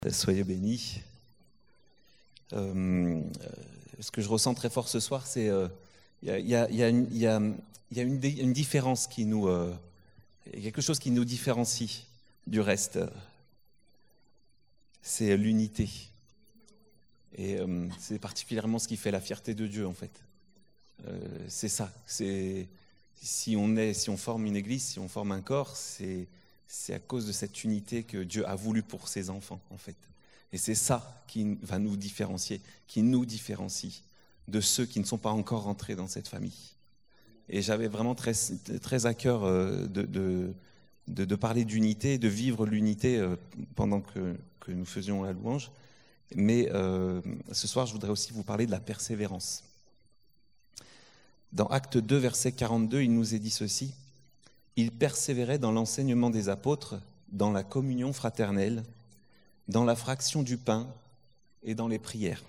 Soyez bénis. Ce que je ressens très fort ce soir, c'est il y a une différence qui nous, quelque chose qui nous différencie du reste. C'est l'unité. Et c'est particulièrement ce qui fait la fierté de Dieu, en fait. C'est ça. Si on forme une église, si on forme un corps, c'est à cause de cette unité que Dieu a voulu pour ses enfants, en fait. Et c'est ça qui va nous différencier, qui nous différencie de ceux qui ne sont pas encore rentrés dans cette famille. Et j'avais vraiment très, très à cœur de parler d'unité, de vivre l'unité pendant que nous faisions la louange. Mais ce soir, je voudrais aussi vous parler de la persévérance. Dans Acte 2, verset 42, il nous est dit ceci. Il persévérait dans l'enseignement des apôtres, dans la communion fraternelle, dans la fraction du pain et dans les prières.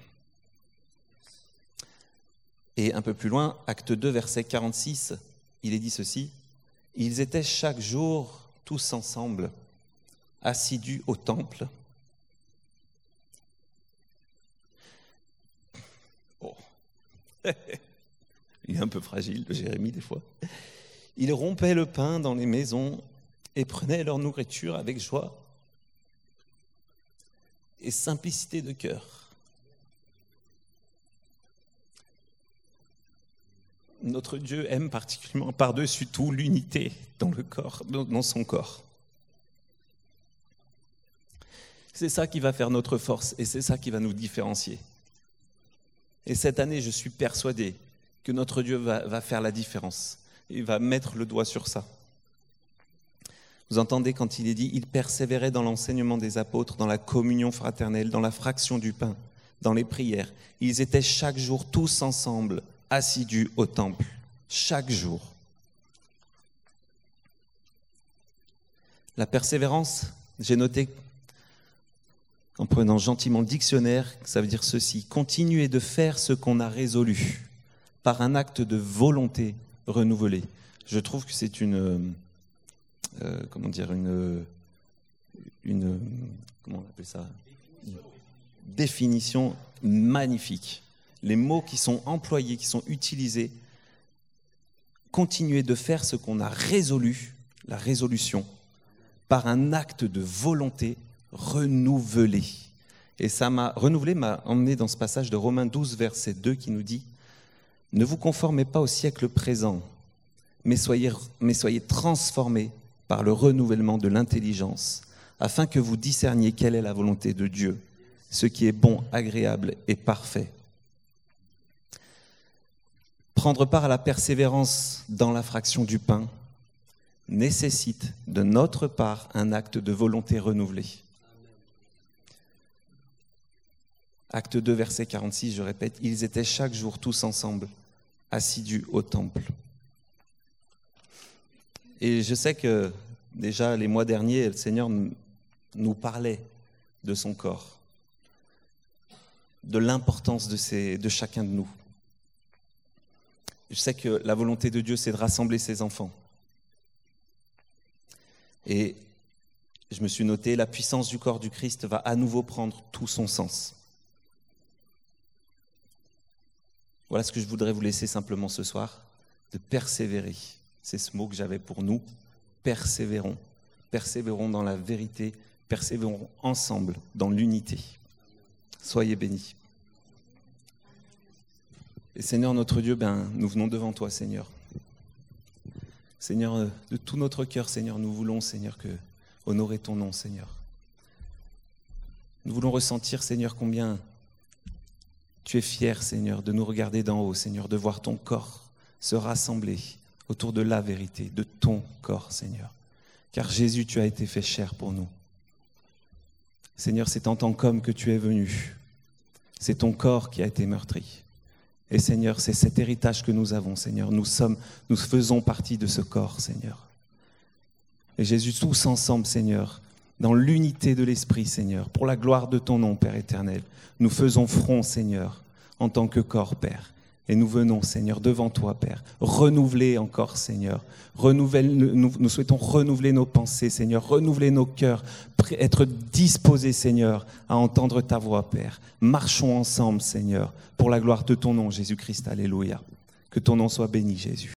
Et un peu plus loin, Acte 2, verset 46, il est dit ceci. Ils étaient chaque jour tous ensemble, assidus au temple. Oh. Il est un peu fragile, le Jérémie, des fois. Ils rompaient le pain dans les maisons et prenaient leur nourriture avec joie et simplicité de cœur. Notre Dieu aime particulièrement par-dessus tout l'unité dans le corps, dans son corps. C'est ça qui va faire notre force et c'est ça qui va nous différencier. Et cette année, je suis persuadé que notre Dieu va faire la différence. Il va mettre le doigt sur ça. Vous entendez quand il est dit « Il persévérait dans l'enseignement des apôtres, dans la communion fraternelle, dans la fraction du pain, dans les prières. Ils étaient chaque jour tous ensemble, assidus au temple. » Chaque jour. La persévérance, j'ai noté, en prenant gentiment le dictionnaire, ça veut dire ceci. Continuer de faire ce qu'on a résolu par un acte de volonté renouvelée. Je trouve que c'est une définition magnifique. Les mots qui sont employés, qui sont utilisés, continuer de faire ce qu'on a résolu, la résolution, par un acte de volonté renouvelé. Et ça m'a emmené dans ce passage de Romains 12, verset 2, qui nous dit « Ne vous conformez pas au siècle présent, mais soyez transformés par le renouvellement de l'intelligence, afin que vous discerniez quelle est la volonté de Dieu, ce qui est bon, agréable et parfait. » Prendre part à la persévérance dans la fraction du pain nécessite de notre part un acte de volonté renouvelée. Acte 2, verset 46, je répète, ils étaient chaque jour tous ensemble, assidus au temple. Et je sais que déjà les mois derniers, le Seigneur nous parlait de son corps, de l'importance de chacun de nous. Je sais que la volonté de Dieu, c'est de rassembler ses enfants. Et je me suis noté, la puissance du corps du Christ va à nouveau prendre tout son sens. Voilà ce que je voudrais vous laisser simplement ce soir, de persévérer. C'est ce mot que j'avais pour nous. Persévérons. Persévérons dans la vérité. Persévérons ensemble dans l'unité. Soyez bénis. Et Seigneur notre Dieu, nous venons devant toi, Seigneur. Seigneur, de tout notre cœur, Seigneur, nous voulons, Seigneur, honorer ton nom, Seigneur. Nous voulons ressentir, Seigneur, combien tu es fier, Seigneur, de nous regarder d'en haut, Seigneur, de voir ton corps se rassembler autour de la vérité, de ton corps, Seigneur. Car Jésus, tu as été fait chair pour nous. Seigneur, c'est en tant qu'homme que tu es venu. C'est ton corps qui a été meurtri. Et Seigneur, c'est cet héritage que nous avons, Seigneur. Nous faisons partie de ce corps, Seigneur. Et Jésus, tous ensemble, Seigneur, dans l'unité de l'Esprit, Seigneur, pour la gloire de ton nom, Père éternel, nous faisons front, Seigneur, en tant que corps, Père. Et nous venons, Seigneur, devant toi, Père, renouveler encore, Seigneur. Nous souhaitons renouveler nos pensées, Seigneur, renouveler nos cœurs, être disposés, Seigneur, à entendre ta voix, Père. Marchons ensemble, Seigneur, pour la gloire de ton nom, Jésus-Christ. Alléluia. Que ton nom soit béni, Jésus.